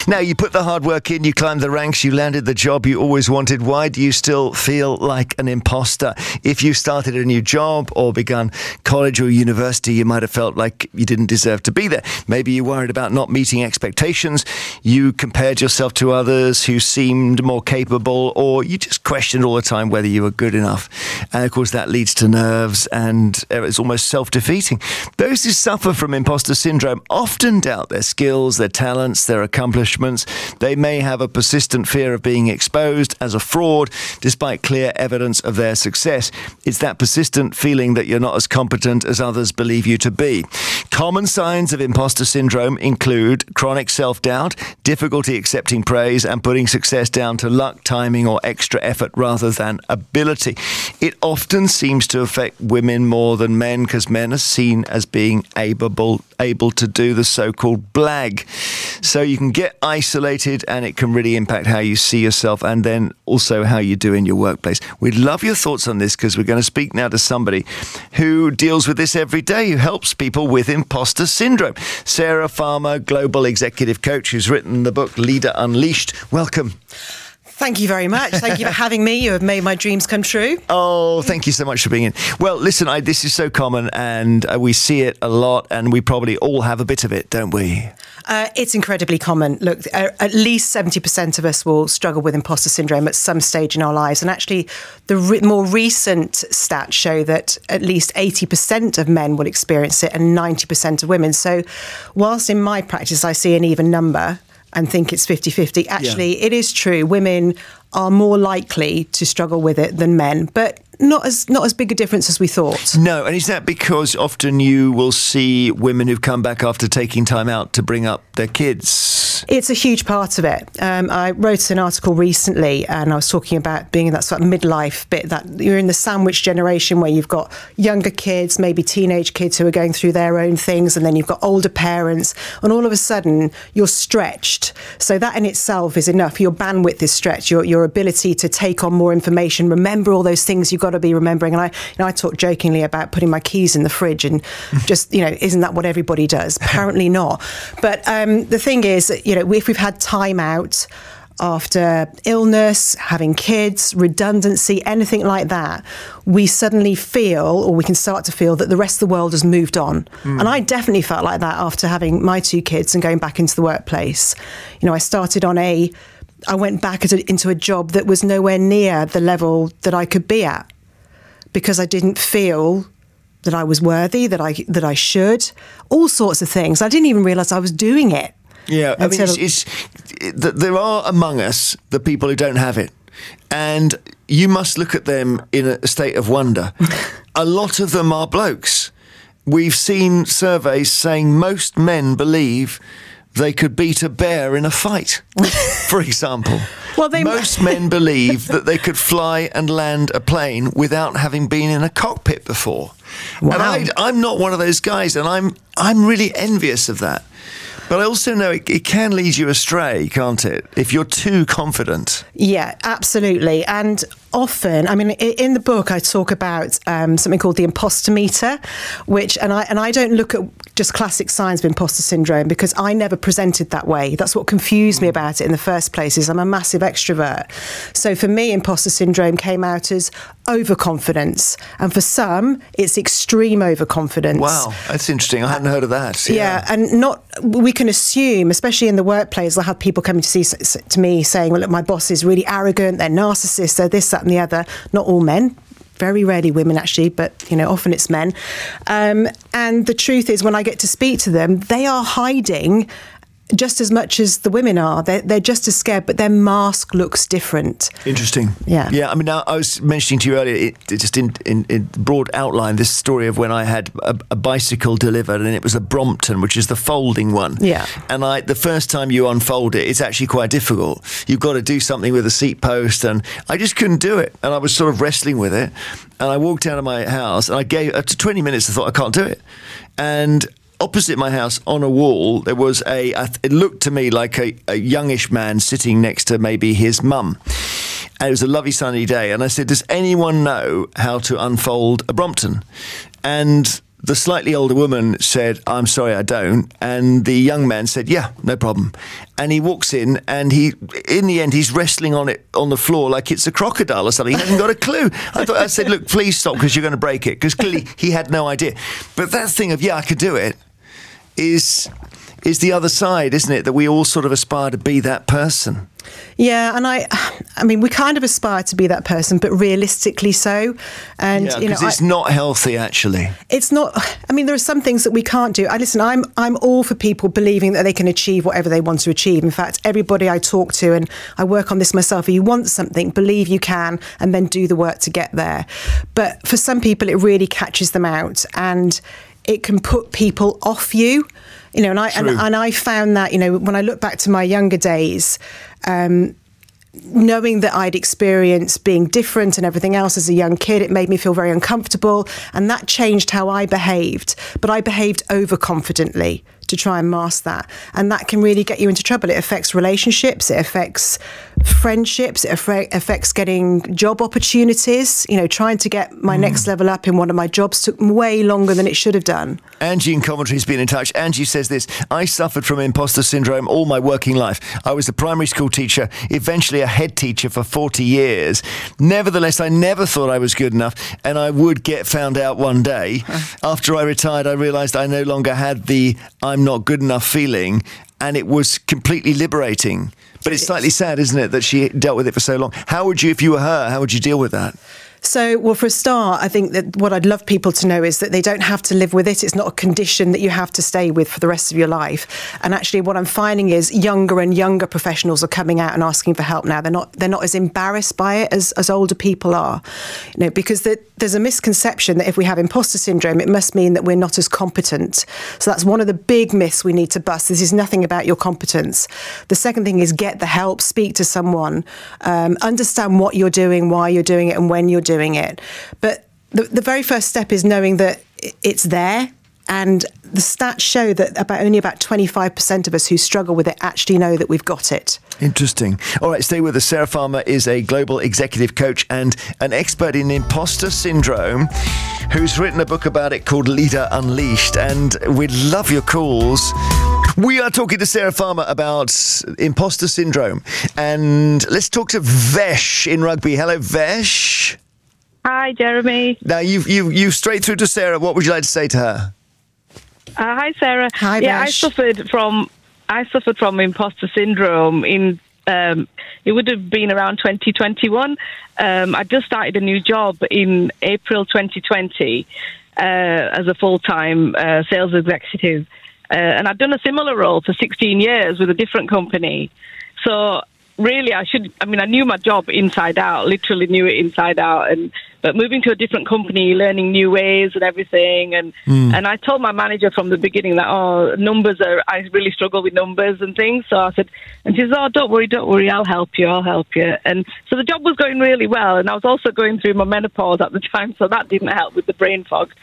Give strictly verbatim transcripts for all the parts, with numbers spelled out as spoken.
Now, you put the hard work in, you climbed the ranks, you landed the job you always wanted. Why do you still feel like an imposter? If you started a new job or begun college or university, you might have felt like you didn't deserve to be there. Maybe you worried about not meeting expectations. You compared yourself to others who seemed more capable, or you just questioned all the time whether you were good enough. And of course, that leads to nerves, and it's almost self-defeating. Those who suffer from imposter syndrome often doubt their skills, their talents, their accomplishments. They may have a persistent fear of being exposed as a fraud, despite clear evidence of their success. It's that persistent feeling that you're not as competent as others believe you to be. Common signs of imposter syndrome include chronic self-doubt, difficulty accepting praise, and putting success down to luck, timing, or extra effort rather than ability. It often seems to affect women more than men, because men are seen as being able, able to do the so-called blag. So you can get isolated, and it can really impact how you see yourself and then also how you do in your workplace. We'd love your thoughts on this, because we're going to speak now to somebody who deals with this every day, who helps people with imposter syndrome. Sarah Farmer, Global Executive Coach, who's written the book Leader Unleashed. Welcome. Thank you very much. Thank you for having me. You have made my dreams come true. Oh, thank you so much for being in. Well, listen, I, this is so common, and uh, we see it a lot, and we probably all have a bit of it, don't we? Uh, it's incredibly common. Look, uh, at least seventy percent of us will struggle with imposter syndrome at some stage in our lives. And actually, the re- more recent stats show that at least eighty percent of men will experience it and ninety percent of women. So whilst in my practice I see an even number and think it's fifty-fifty, actually, yeah. It is true. Women are more likely to struggle with it than men, but not as not as big a difference as we thought. No, and is that because often you will see women who've come back after taking time out to bring up their kids? It's a huge part of it. Um, I wrote an article recently, and I was talking about being in that sort of midlife bit, that you're in the sandwich generation where you've got younger kids, maybe teenage kids who are going through their own things, and then you've got older parents, and all of a sudden you're stretched. So that in itself is enough. Your bandwidth is stretched. Your your ability to take on more information, remember all those things you've got to be remembering. And I, you know, I talk jokingly about putting my keys in the fridge, and just, you know, isn't that what everybody does? Apparently not. But um, the thing is, you know, if we've had time out after illness, having kids, redundancy, anything like that, we suddenly feel, or we can start to feel, that the rest of the world has moved on. Mm. And I definitely felt like that after having my two kids and going back into the workplace. You know, I started on a I went back into a job that was nowhere near the level that I could be at, because I didn't feel that I was worthy, that I that I should, all sorts of things. I didn't even realise I was doing it. Yeah, I mean, it's, it's, it, there are among us the people who don't have it, and you must look at them in a state of wonder. A lot of them are blokes. We've seen surveys saying most men believe they could beat a bear in a fight, for example. Well, they Most men believe that they could fly and land a plane without having been in a cockpit before. Wow. And I, I'm not one of those guys, and I'm I'm really envious of that. But I also know it, it can lead you astray, can't it, if you're too confident? Yeah, absolutely. And often, I mean, in the book, I talk about um, something called the imposter meter, which, and I and I don't look at just classic signs of imposter syndrome, because I never presented that way. That's what confused me about it in the first place, is I'm a massive extrovert. So for me, imposter syndrome came out as overconfidence. And for some, it's extreme overconfidence. Wow, that's interesting. I hadn't heard of that. Yeah, yeah, and not, we can assume, especially in the workplace, I'll have people coming to see to me saying, well, look, my boss is really arrogant, they're narcissists, they're this, that and the other. Not all men. Very rarely women, actually, but, you know, often it's men. Um, and the truth is, when I get to speak to them, they are hiding just as much as the women are. They're, they're just as scared, but their mask looks different. Interesting. Yeah. Yeah, I mean, I was mentioning to you earlier, it, it just in, in, in broad outline, this story of when I had a, a bicycle delivered, and it was a Brompton, which is the folding one. Yeah. And I, the first time you unfold it, it's actually quite difficult. You've got to do something with a seat post, and I just couldn't do it. And I was sort of wrestling with it. And I walked out of my house, and I gave, after twenty minutes, I thought, I can't do it. And opposite my house on a wall, there was a, it looked to me like a, a youngish man sitting next to maybe his mum. And it was a lovely sunny day. And I said, does anyone know how to unfold a Brompton? And the slightly older woman said, I'm sorry, I don't. And the young man said, yeah, no problem. And he walks in and he, in the end, he's wrestling on it on the floor like it's a crocodile or something. He hasn't got a clue. I thought I said, look, please stop because you're going to break it. Because clearly he had no idea. But that thing of, yeah, I could do it is is the other side, isn't it? That we all sort of aspire to be that person. Yeah, and I, I mean, we kind of aspire to be that person, but realistically so. And yeah, you know, because it's I, not healthy, actually. It's not. I mean, there are some things that we can't do. I listen. I'm I'm all for people believing that they can achieve whatever they want to achieve. In fact, everybody I talk to, and I work on this myself. If you want something, believe you can, and then do the work to get there. But for some people, it really catches them out, and it can put people off you. You know, and I and, and I found that, you know, when I look back to my younger days, um, knowing that I'd experienced being different and everything else as a young kid, it made me feel very uncomfortable, and that changed how I behaved. But I behaved overconfidently to try and mask that, and that can really get you into trouble. It affects relationships, it affects friendships, it affects getting job opportunities. You know, trying to get my mm. next level up in one of my jobs took way longer than it should have done. Angie in Coventry has been in touch. Angie says this: I suffered from imposter syndrome all my working life. I was a primary school teacher, eventually a head teacher for forty years. Nevertheless, I never thought I was good enough, and I would get found out one day. After I retired, I realised I no longer had the I'm not good enough feeling, and it was completely liberating. But it's slightly sad, isn't it, that she dealt with it for so long. How would you, if you were her, how would you deal with that? So, well, for a start, I think that what I'd love people to know is that they don't have to live with it. It's not a condition that you have to stay with for the rest of your life. And actually, what I'm finding is younger and younger professionals are coming out and asking for help now. They're not they're not as embarrassed by it as, as older people are, you know, because the, there's a misconception that if we have imposter syndrome, it must mean that we're not as competent. So that's one of the big myths we need to bust. This is nothing about your competence. The second thing is get the help, speak to someone, um, understand what you're doing, why you're doing it, and when you're doing doing it. But the, the very first step is knowing that it's there, and the stats show that about only about twenty-five percent of us who struggle with it actually know that we've got it. Interesting. All right, stay with us. Sarah Farmer is a global executive coach and an expert in imposter syndrome who's written a book about it called Leader Unleashed, and we'd love your calls. We are talking to Sarah Farmer about imposter syndrome, and let's talk to Vesh in Rugby. Hello, Vesh. Hi, Jeremy. Now, you've, you've, you've straight through to Sarah. What would you like to say to her? Uh, hi, Sarah. Hi, yeah, Vesh. I suffered from I suffered from imposter syndrome in um, it would have been around twenty twenty-one. Um, I just started a new job in April twenty twenty uh, as a full-time uh, sales executive, uh, and I'd done a similar role for sixteen years with a different company. So really, I should. I mean, I knew my job inside out. Literally knew it inside out. And but moving to a different company, learning new ways and everything, and mm. and I told my manager from the beginning that oh, numbers are. I really struggle with numbers and things. So I said, and she said, oh, don't worry, don't worry, I'll help you, I'll help you. And so the job was going really well, and I was also going through my menopause at the time, so that didn't help with the brain fog.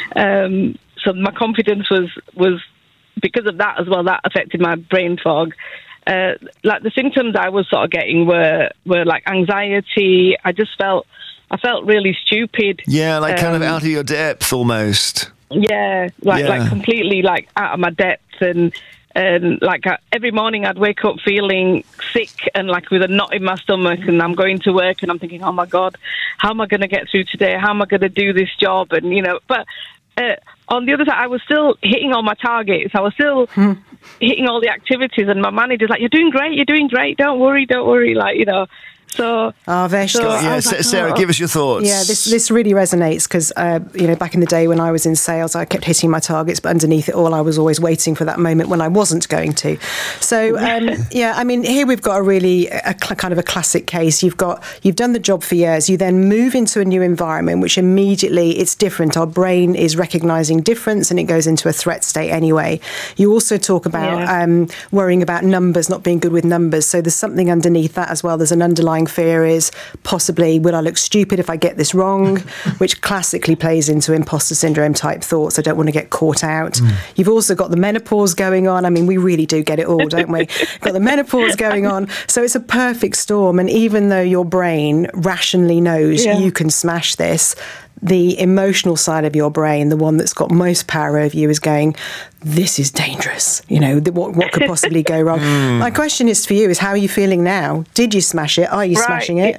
Um, so my confidence was was because of that as well. That affected my brain fog. Uh, like the symptoms I was sort of getting were, were like anxiety. I just felt, I felt really stupid. Yeah, like um, kind of out of your depth almost. Yeah, like yeah. like completely like out of my depth, and and like I, every morning I'd wake up feeling sick and like with a knot in my stomach, and I'm going to work and I'm thinking, oh my God, how am I going to get through today? How am I going to do this job? And you know, but. Uh, on the other side, I was still hitting all my targets. I was still hmm. hitting all the activities, and my manager's like, "You're doing great. You're doing great. Don't worry. Don't worry." Like you know. So, oh, Vesh, so yeah, like, Sarah, oh. give us your thoughts. Yeah, this this really resonates because uh, you know, back in the day when I was in sales, I kept hitting my targets, but underneath it all, I was always waiting for that moment when I wasn't going to. So, um, yeah, I mean, here we've got a really a, a kind of a classic case. You've got you've done the job for years. You then move into a new environment, which immediately it's different. Our brain is recognizing difference, and it goes into a threat state anyway. You also talk about yeah. um, worrying about numbers, not being good with numbers. So there's something underneath that as well. There's an underlying fear is possibly, will I look stupid if I get this wrong? Which classically plays into imposter syndrome type thoughts. I don't want to get caught out. Mm. You've also got the menopause going on. I mean, we really do get it all, don't we? Got the menopause going on. So it's a perfect storm. And even though your brain rationally knows yeah. you can smash this, the emotional side of your brain, the one that's got most power over you, is going, this is dangerous. You know, what, what could possibly go wrong? Mm. My question is for you is, how are you feeling now? Did you smash it? Are you right. smashing it?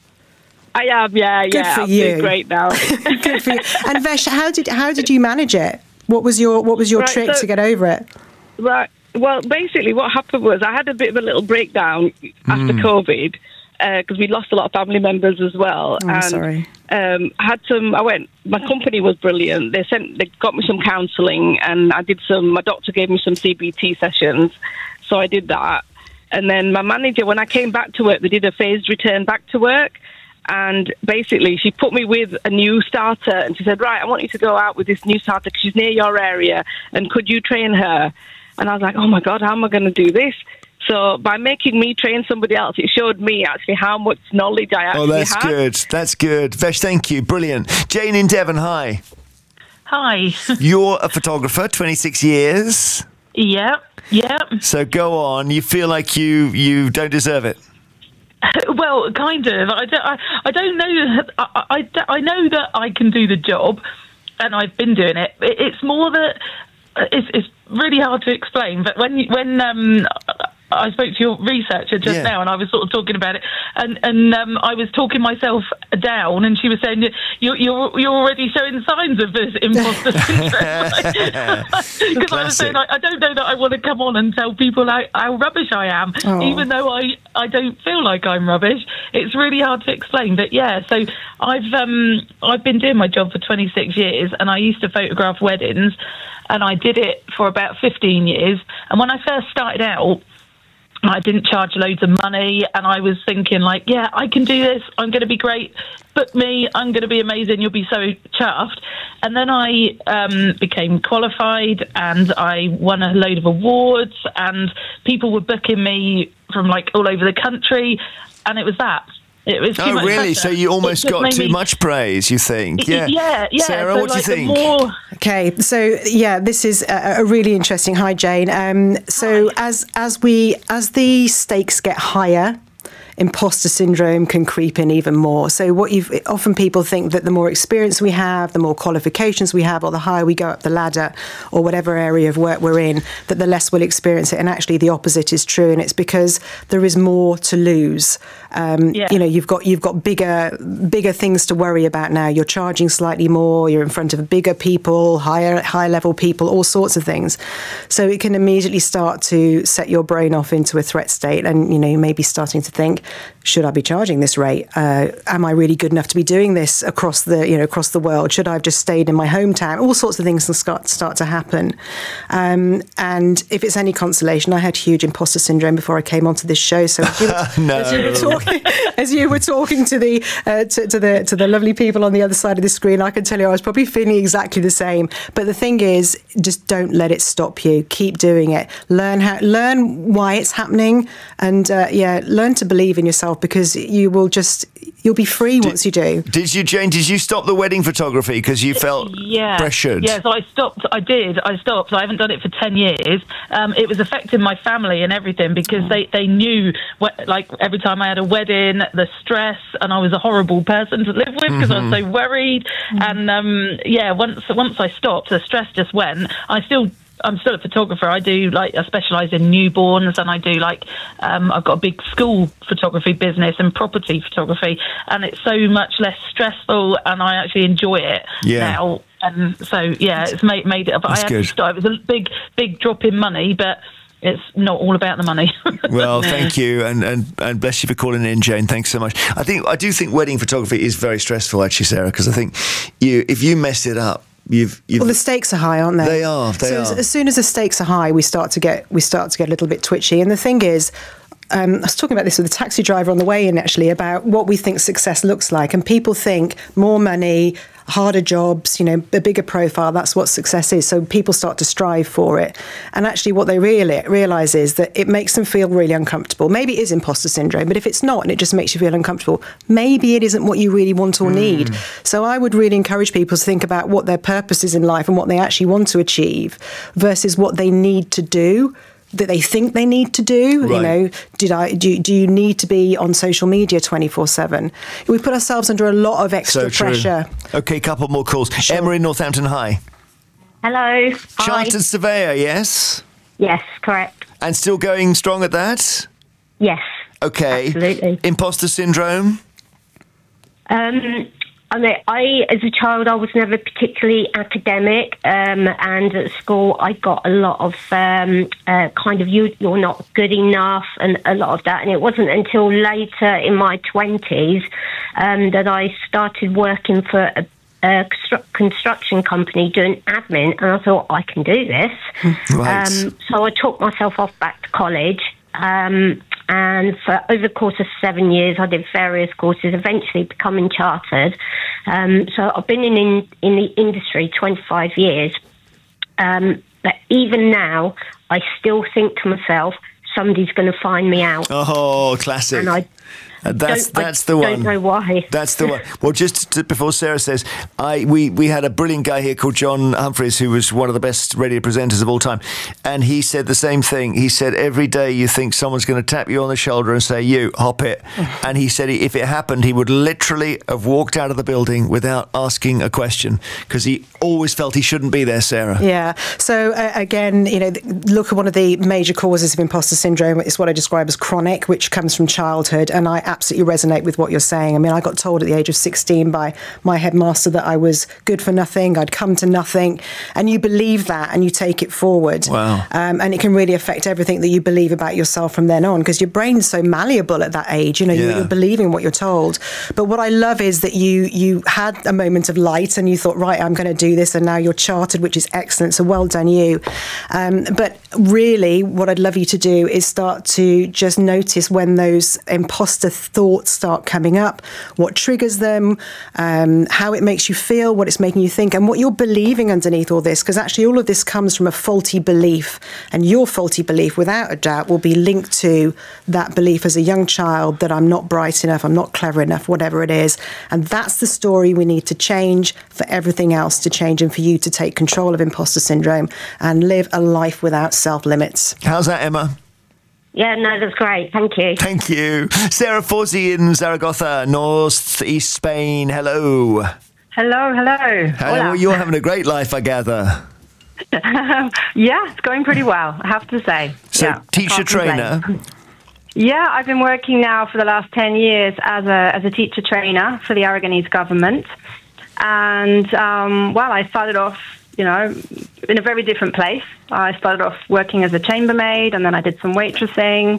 I am, yeah, Good yeah. for I'm you. doing great now. Good for you. And Vesh, how did how did you manage it? What was your what was your right, trick so, to get over it? Right. Well, basically, what happened was I had a bit of a little breakdown mm. after COVID, because uh, we lost a lot of family members as well. Oh, and, sorry. Um, I had some. I went. My company was brilliant. They sent. They got me some counselling, and I did some. My doctor gave me some C B T sessions, so I did that. And then my manager, when I came back to work, they did a phased return back to work. And basically, she put me with a new starter, and she said, right, I want you to go out with this new starter because she's near your area, and could you train her? And I was like, oh, my God, how am I going to do this? So by making me train somebody else, it showed me actually how much knowledge I actually had. Oh, that's had. good. That's good. Vesh, thank you. Brilliant. Jane in Devon, hi. Hi. You're a photographer, twenty-six years. Yeah, yeah. So go on. You feel like you, you don't deserve it? Well, kind of. I don't, I, I don't know. I, I, I know that I can do the job, and I've been doing it. It's more that it's, it's really hard to explain. But when when um, I spoke to your researcher just yeah. now, and I was sort of talking about it, and and um, I was talking myself down, and she was saying you're you're you're already showing signs of this imposter syndrome. Because I was saying I, I don't know that I want to come on and tell people how, how rubbish I am, oh. even though I I don't feel like I'm rubbish. It's really hard to explain, but yeah. So I've um I've been doing my job for twenty-six years, and I used to photograph weddings, and I did it for about fifteen years. And when I first started out, I didn't charge loads of money, and I was thinking like, yeah, I can do this. I'm going to be great. Book me. I'm going to be amazing. You'll be so chuffed. And then I um, became qualified, and I won a load of awards, and people were booking me from like all over the country, and it was that. It was too oh, much really? pressure. So you almost got too me... much praise, you think? Yeah, yeah. yeah. Sarah, so what like do you think? More... Okay, so yeah, this is a, a really interesting. Hi, Jane. Um, so Hi. as as we as the stakes get higher, imposter syndrome can creep in even more. So what you've often people think that the more experience we have, the more qualifications we have, or the higher we go up the ladder, or whatever area of work we're in, that the less we'll experience it. And actually, the opposite is true, and it's because there is more to lose. Um, yeah. You know, you've got you've got bigger bigger things to worry about now. You're charging slightly more. You're in front of bigger people, higher high level people, all sorts of things. So it can immediately start to set your brain off into a threat state, and you know, you may be starting to think, should I be charging this rate? Uh, am I really good enough to be doing this across the you know across the world? Should I have just stayed in my hometown? All sorts of things can start start to happen. Um, and if it's any consolation, I had huge imposter syndrome before I came onto this show. So as you were, no. as you were talking, as you were talking to the uh, to, to the to the lovely people on the other side of the screen, I can tell you I was probably feeling exactly the same. But the thing is, just don't let it stop you. Keep doing it. Learn how learn why it's happening, and uh, yeah, learn to believe in yourself, because you will just you'll be free did, once you do. Did you, Jane? Did you stop the wedding photography because you felt yeah. pressured? Yeah, so I stopped. I did. I stopped. I haven't done it for ten years. Um, it was affecting my family and everything, because they they knew what, like every time I had a wedding, the stress, and I was a horrible person to live with because mm-hmm. I was so worried. Mm-hmm. And um, yeah, once once I stopped, the stress just went. I still. I'm still a photographer. I do like I specialise in newborns, and I do like um, I've got a big school photography business and property photography, and it's so much less stressful, and I actually enjoy it yeah. now. And so yeah, it's made made it. But That's I had good. to start. It was a big big drop in money, but it's not all about the money. Well, thank you, and, and and bless you for calling in, Jane. Thanks so much. I think I do think wedding photography is very stressful, actually, Sarah, because I think you if you mess it up. You've, you've, well, the stakes are high, aren't they? They are. They so are. As, as soon as the stakes are high, we start to get we start to get a little bit twitchy. And the thing is, um, I was talking about this with a taxi driver on the way in, actually, about what we think success looks like. And people think more money, harder jobs, you know, a bigger profile, that's what success is. So people start to strive for it. And actually what they really realise is that it makes them feel really uncomfortable. Maybe it is imposter syndrome, but if it's not and it just makes you feel uncomfortable, maybe it isn't what you really want or mm. need. So I would really encourage people to think about what their purpose is in life and what they actually want to achieve versus what they need to do that they think they need to do. Right. You know, did I do? Do you need to be on social media twenty-four seven? We put ourselves under a lot of extra So true. pressure. Okay, couple more calls. Sure. Emma in Northampton, hi. Hello. Hi. Chartered surveyor, yes? Yes, correct. And still going strong at that? Yes. Okay. Absolutely. Imposter syndrome? Um, I mean, I, as a child, I was never particularly academic, um, and at school, I got a lot of um, uh, kind of you, you're not good enough, and a lot of that. And it wasn't until later in my twenties um, that I started working for a, a constru- construction company doing admin, and I thought I can do this. Right. Um, so I took myself off back to college. Um, and for over the course of seven years, I did various courses, eventually becoming chartered. Um, so I've been in, in in the industry twenty-five years. Um, but even now, I still think to myself, somebody's going to find me out. Oh, classic. And I Uh, that's don't, that's I the one. don't know why. That's the one. Well, just to, before Sarah says, I we, we had a brilliant guy here called John Humphreys, who was one of the best radio presenters of all time, and he said the same thing. He said every day you think someone's going to tap you on the shoulder and say, "You hop it," and he said if it happened, he would literally have walked out of the building without asking a question because he always felt he shouldn't be there. Sarah. Yeah. So uh, again, you know, th- look at one of the major causes of imposter syndrome. It's what I describe as chronic, which comes from childhood, and I absolutely resonate with what you're saying. I mean, I got told at the age of sixteen by my headmaster that I was good for nothing, I'd come to nothing, and you believe that and you take it forward. Wow. Um, and it can really affect everything that you believe about yourself from then on, because your brain's so malleable at that age. You know, Yeah. you're, you're believing what you're told. But what I love is that you you had a moment of light and you thought, right, I'm going to do this, and now you're chartered, which is excellent. So well done you. Um, but really, what I'd love you to do is start to just notice when those imposter thoughts start coming up, what triggers them, um, how it makes you feel, what it's making you think, and what you're believing underneath all this. Because actually, all of this comes from a faulty belief, and your faulty belief, without a doubt, will be linked to that belief as a young child that I'm not bright enough, I'm not clever enough, whatever it is. And that's the story we need to change for everything else to change, and for you to take control of imposter syndrome and live a life without self-limits. How's that, Emma? Yeah, no, that's great. Thank you. Thank you. Sarah Fawzi in Zaragoza, North East Spain. Hello. Hello, hello. Hello. Hola. You're having a great life, I gather. Yeah, it's going pretty well, I have to say. So, yeah, teacher can't complain. trainer. Yeah, I've been working now for the last ten years as a as a teacher trainer for the Aragonese government. And, um, well, I started off, you know, in a very different place. I started off working as a chambermaid, and then I did some waitressing.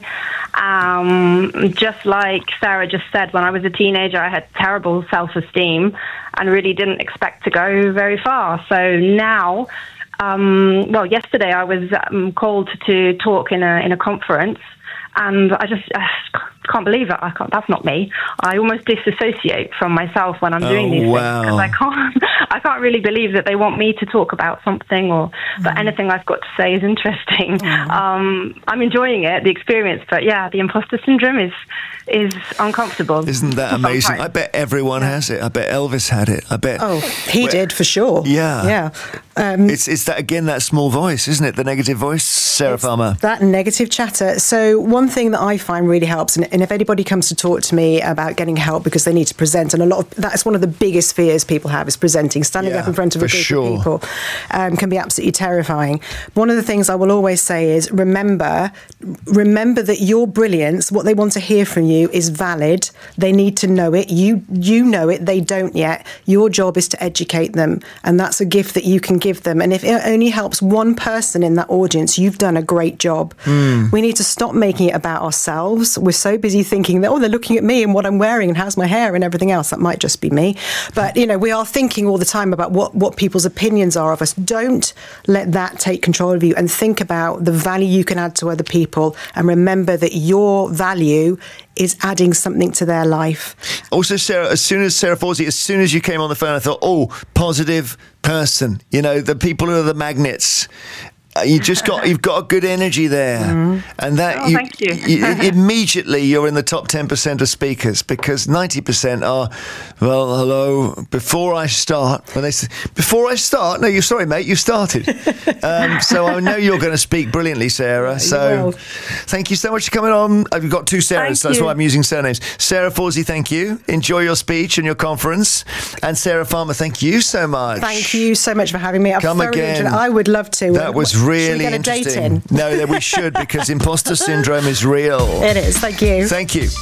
Um, just like Sarah just said, when I was a teenager, I had terrible self-esteem and really didn't expect to go very far. So now, um, well, yesterday I was um, called to talk in a in a conference, and I just uh, can't believe it. I can't. That's not me. I almost disassociate from myself when I'm Oh, doing these wow. things, because I can't. I can't really believe that they want me to talk about something, or that anything I've got to say is interesting. Um, I'm enjoying it, the experience, but yeah, the imposter syndrome is is uncomfortable. Isn't that amazing? Sometimes. I bet everyone has it. I bet Elvis had it. I bet. Oh, he Well, did for sure. Yeah. Yeah. Um, It's it's that again, that small voice, isn't it? The negative voice, Sarah Farmer. That negative chatter. So one thing that I find really helps, and, and if anybody comes to talk to me about getting help because they need to present, and a lot of that's one of the biggest fears people have is presenting, standing Yeah, up in front of a for group sure. of people um, can be absolutely terrifying. One of the things I will always say is remember, remember that your brilliance, what they want to hear from you, is valid. They need to know it. You you know it. They don't yet. Your job is to educate them, and that's a gift that you can give them. And if it only helps one person in that audience, you've done a great job. We need to stop making it about ourselves. We're so busy thinking that, oh, they're looking at me and what I'm wearing and how's my hair and everything else. That might just be me. But, you know, we are thinking all the time about what, what people's opinions are of us. Don't let that take control of you, and think about the value you can add to other people, and remember that your value is adding something to their life. Also, Sarah, as soon as Sarah Fawzi, as soon as you came on the phone, I thought, oh, positive person. You know, the people who are the magnets. you just got you've got a good energy there, mm. and that oh, you, thank you. you immediately you're in the top ten percent of speakers, because ninety percent are, well, hello, before I start, when they say, before I start, no, you're sorry, mate, you started. um, so I know you're going to speak brilliantly, Sarah. So thank you so much for coming on. I've got two Sarahs, Thank so that's you. why I'm using surnames. Sarah Fawsey, thank you. Enjoy your speech and your conference. And Sarah Farmer, thank you so much. Thank you so much for having me. I've Come thoroughly again. enjoyed it. I would love to. That was Should we really get a interesting. date in? No, that we should, because imposter syndrome is real. It is. Thank you. Thank you.